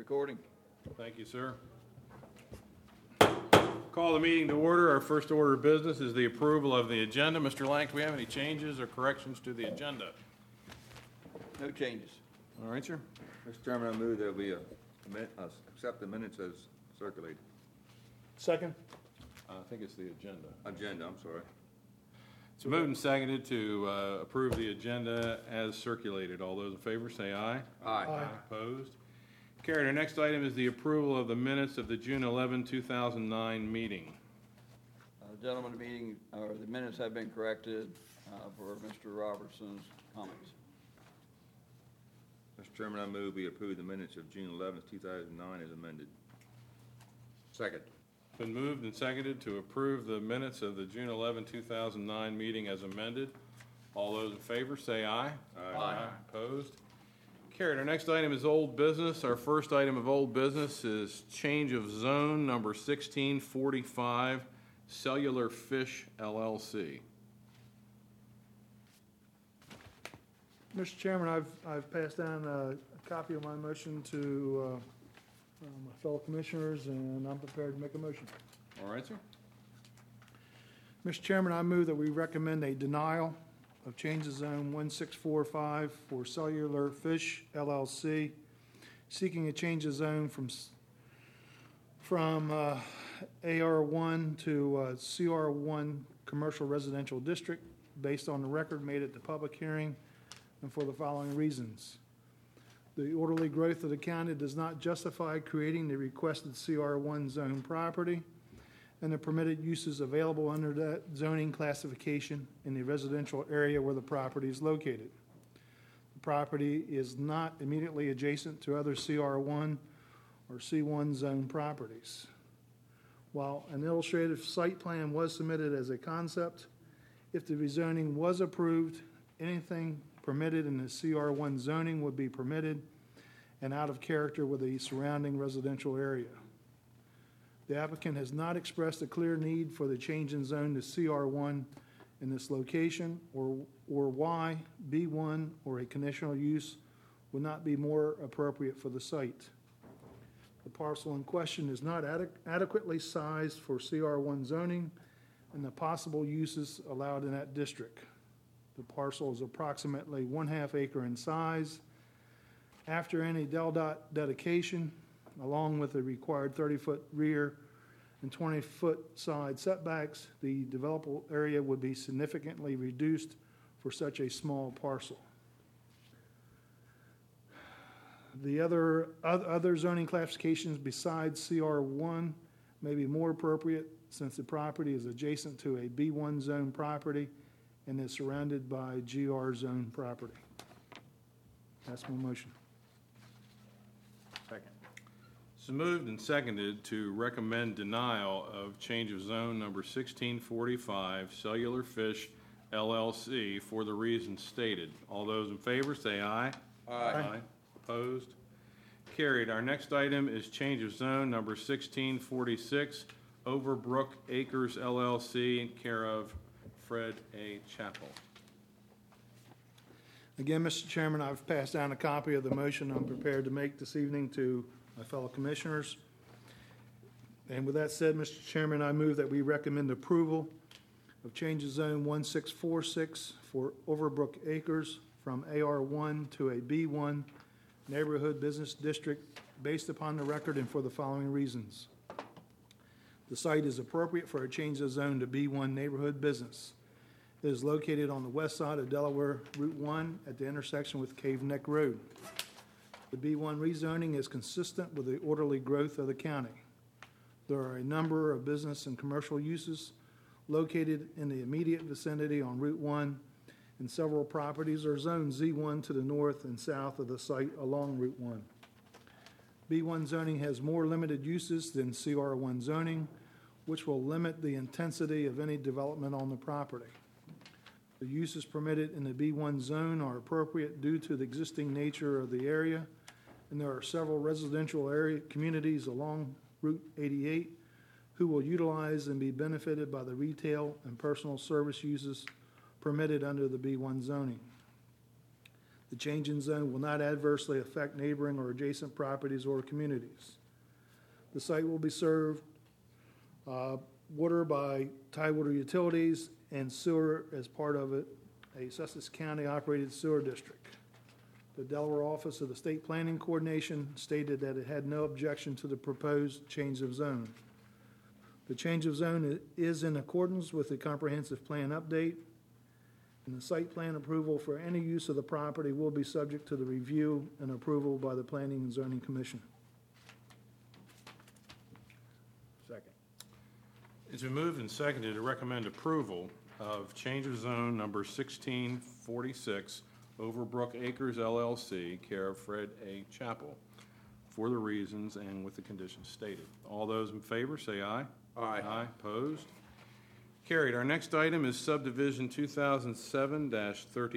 recording. Thank you, sir. Call the meeting to order. Our first order of business is the approval of the agenda. Mr. Lang, do we have any changes or corrections to the agenda? No changes. All right, sir. Mr. Chairman, I move that we accept the minutes as circulated. Second. I think it's the agenda. Agenda, I'm sorry. It's moved and seconded to approve the agenda as circulated. All those in favor say aye. Aye. Opposed? Carried. Our next item is the approval of the minutes of the June 11, 2009 meeting. Gentlemen, the minutes have been corrected for Mr. Robertson's comments. Mr. Chairman, I move we approve the minutes of June 11th, 2009 as amended. Second. Been moved and seconded to approve the minutes of the June 11, 2009 meeting as amended. All those in favor say aye. Aye. Opposed? Carried. Our next item is old business. Our first item of old business is change of zone number 1645, Cellular Fish LLC. Mr. Chairman, I've passed down a copy of my motion to my fellow commissioners, and I'm prepared to make a motion. All right, sir. Mr. Chairman, I move that we recommend a denial of change of zone 1645 for Cellular Fish LLC, seeking a change of zone from AR1 to CR1 Commercial Residential District based on the record made at the public hearing and for the following reasons. The orderly growth of the county does not justify creating the requested CR1 zone property, and the permitted uses available under that zoning classification in the residential area where the property is located. The property is not immediately adjacent to other CR1 or C1 zone properties. While an illustrative site plan was submitted as a concept, if the rezoning was approved, anything permitted in the CR1 zoning would be permitted and out of character with the surrounding residential area. The applicant has not expressed a clear need for the change in zone to CR1 in this location or why B1 or a conditional use would not be more appropriate for the site. The parcel in question is not adequately sized for CR1 zoning and the possible uses allowed in that district. The parcel is approximately 1/2 acre in size. After any DelDOT dedication, along with the required 30-foot rear and 20-foot side setbacks, the developable area would be significantly reduced for such a small parcel. The other zoning classifications besides CR1 may be more appropriate since the property is adjacent to a B1 zone property and is surrounded by GR zone property. That's my motion. Second. It's moved and seconded to recommend denial of change of zone number 1645, Cellular Fish LLC, for the reasons stated. All those in favor say aye. Aye. Opposed? Carried. Our next item is change of zone number 1646, Overbrook Acres LLC, in care of Fred A. Chappell. Again, Mr. Chairman, I've passed down a copy of the motion I'm prepared to make this evening to my fellow commissioners. And with that said, Mr. Chairman, I move that we recommend approval of change of zone 1646 for Overbrook Acres from AR1 to a B1 neighborhood business district based upon the record and for the following reasons. The site is appropriate for a change of zone to B1 neighborhood business. It is located on the west side of Delaware Route 1 at the intersection with Cave Neck Road. The B1 rezoning is consistent with the orderly growth of the county. There are a number of business and commercial uses located in the immediate vicinity on Route 1, and several properties are zoned Z1 to the north and south of the site along Route 1. B1 zoning has more limited uses than CR1 zoning, which will limit the intensity of any development on the property. The uses permitted in the B1 zone are appropriate due to the existing nature of the area, and there are several residential area communities along Route 88 who will utilize and be benefited by the retail and personal service uses permitted under the B1 zoning. The The change in zone will not adversely affect neighboring or adjacent properties or communities. The site will be served water by Tidewater Utilities and sewer as part of it, a Sussex County-operated sewer district. The Delaware Office of the State Planning Coordination stated that it had no objection to the proposed change of zone. The change of zone is in accordance with the comprehensive plan update, and the site plan approval for any use of the property will be subject to the review and approval by the Planning and Zoning Commission. Second. It's been moved and seconded to recommend approval of change of zone number 1646, Overbrook Acres LLC, care of Fred A. Chappell, for the reasons and with the conditions stated. All those in favor, say aye. Aye. Aye, opposed? Carried. Our next item is subdivision 2007-13.